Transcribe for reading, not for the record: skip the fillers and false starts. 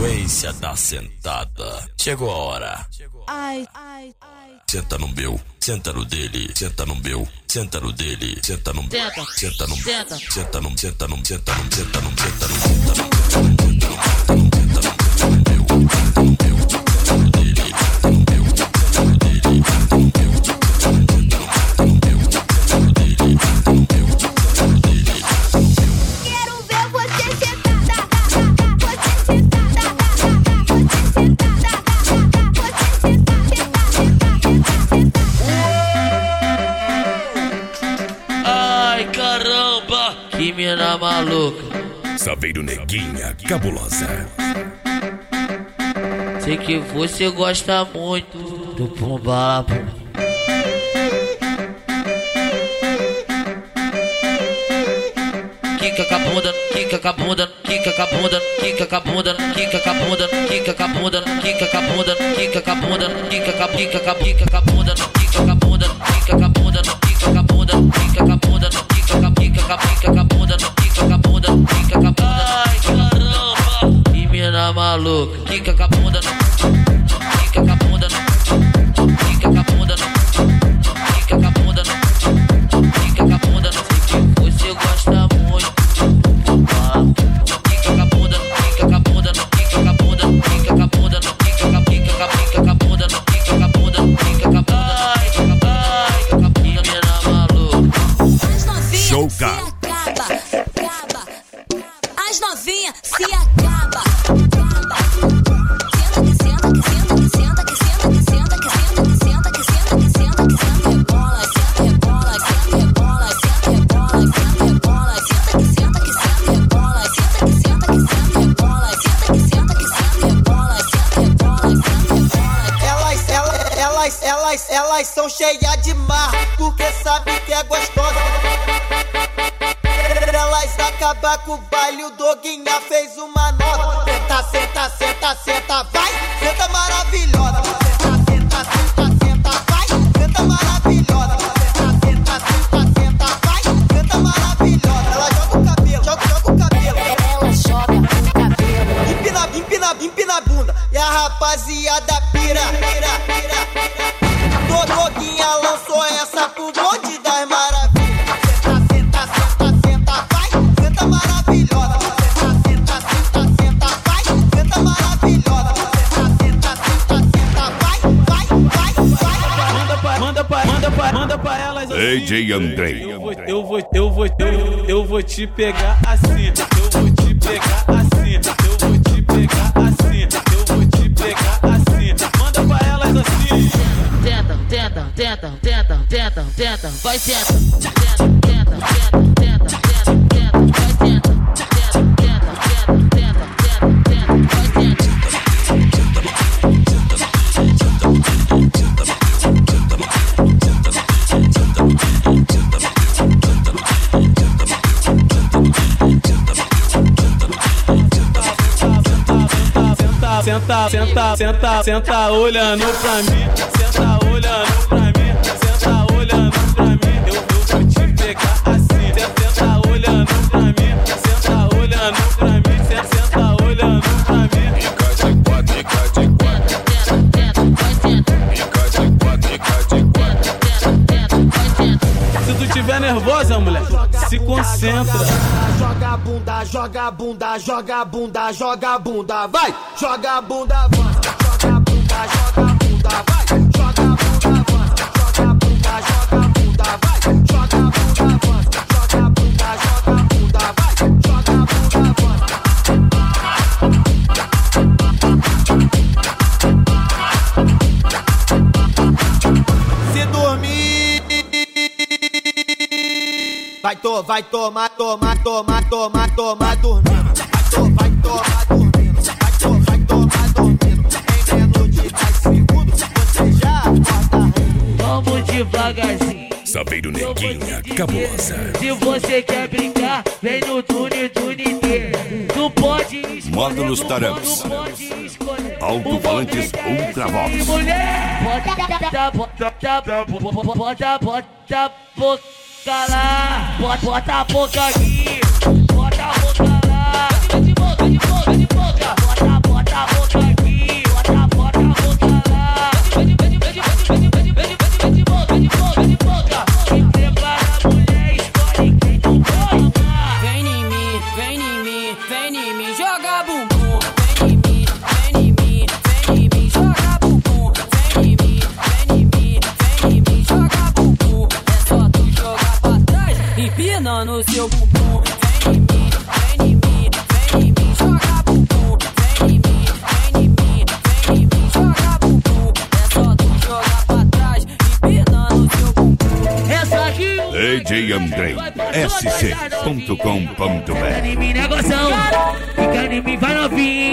sequência da sentada. Chegou a hora. Ai, ai, ai. Senta no meu, senta no dele, senta no meu, senta no dele, senta no meu, senta no, senta no, senta no, senta no, senta no, senta no, senta no, senta no, que mina maluca. Saveiro neguinha cabulosa. Sei que você gosta muito do Pombalapum. Quica com a bunda, quica com a bunda, quica com a bunda, quica com a bunda, quica com a bunda, quica com a bunda, quica com a bunda, quica com a bunda, quica com a quica com a quica com a bunda, quica com a bunda, quica com a bunda, quica com a bunda, quica com a bunda, quica com a quica com a quica com a bunda, quica com a bunda, quica com a bunda. Ai caramba, que mina maluca, quica com a bunda, quica com a bunda, quica com a bunda, quica com a bunda, quica com a bunda. Você gosta muito. Quica com a bunda, quica com a bunda, quica com a bunda, quica com a bunda, quica com a quica com a quica com a bunda, quica com a bunda, quica com a bunda. Ai, quica com a mina maluca. Show se acaba. As novinhas se acaba. Senta que senta que senta que senta que senta que senta que senta que senta que senta que senta rebola, senta rebola, senta rebola, senta rebola, senta rebola, senta que senta que senta rebola, senta que senta que senta rebola, senta que senta que senta rebola, senta rebola, senta rebola. Elas são cheias de marra, porque sabe que é gostosa. Elas acabam com o baile, o Doguinha fez uma nota. Senta, senta, senta, senta, vai, senta maravilhosa. Senta, senta, senta, senta, vai, senta maravilhosa. Senta, senta, senta, senta, vai, senta maravilhosa. Ela joga o cabelo, joga o cabelo. Ela joga o cabelo. Empina a bunda, e a rapaziada pira. Doguinha lançou essa pro bonde das maravilhas. Senta, senta, senta, vai, senta maravilhosa. Senta, senta, senta, vai, senta maravilhosa. Senta, senta, senta, vai. Manda pra elas assim. AJ Andrei. Eu vou te pegar assim. Eu vou te pegar assim. Eu vou te pegar assim. Eu vou te pegar assim. Manda pra elas assim. Tenta, tenta, tenta, tenta, tenta, tenta, vai tenta, tenta, tenta, tenta, tenta, tenta, tenta, vai tenta, tenta, tenta, tenta, tenta, tenta, vai tenta. Senta olhando pra mim, senta olhando pra mim, senta olhando pra mim, eu vou te pegar assim, senta olhando pra mim, senta olhando pra mim, senta olhando pra mim. Fica de quatro, fica de quatro, fica de quatro, fica de quatro. Se tu tiver nervosa, moleque, se concentra. Joga a bunda, joga a bunda, joga a bunda, joga a bunda, vai! Joga a bunda, avança, joga a bunda, joga a bunda, vai! Joga a bunda, avança, joga a bunda, joga a bunda, vai! Joga a bunda, avança, joga a bunda, joga a bunda, vai! Joga a bunda, avança. Se dormir, vai tomar dormindo. Vai tomar dormindo. Vai tomar dormindo. Em menos de 10 segundos você já acorda. Vamos devagarzinho. Saveiro neguinha cabulosa. Se você quer brincar, vem no Tune T. Tu pode escolher. Módulos Taramps. Alto-falantes Ultravox. Mulher, bota lá, bota a boca aqui, bota a boca lá, de boca, bota a joga bumbum. Vem em mim, vem em mim, vem em mim, joga bumbum. Vem em mim, vem em mim, vem em mim, joga bumbum. É só tu jogar pra trás, empina no seu bumbum. Vem em mim, vem em mim, vem em mim, joga bumbum. Vem em mim, vem em mim, vem em mim, joga bumbum. É só tu jogar pra trás, empina no seu bumbum. Essa aqui DJ Andrei, sc.com.br. Fica em mim, negocião. Fica em mim, vai novinha.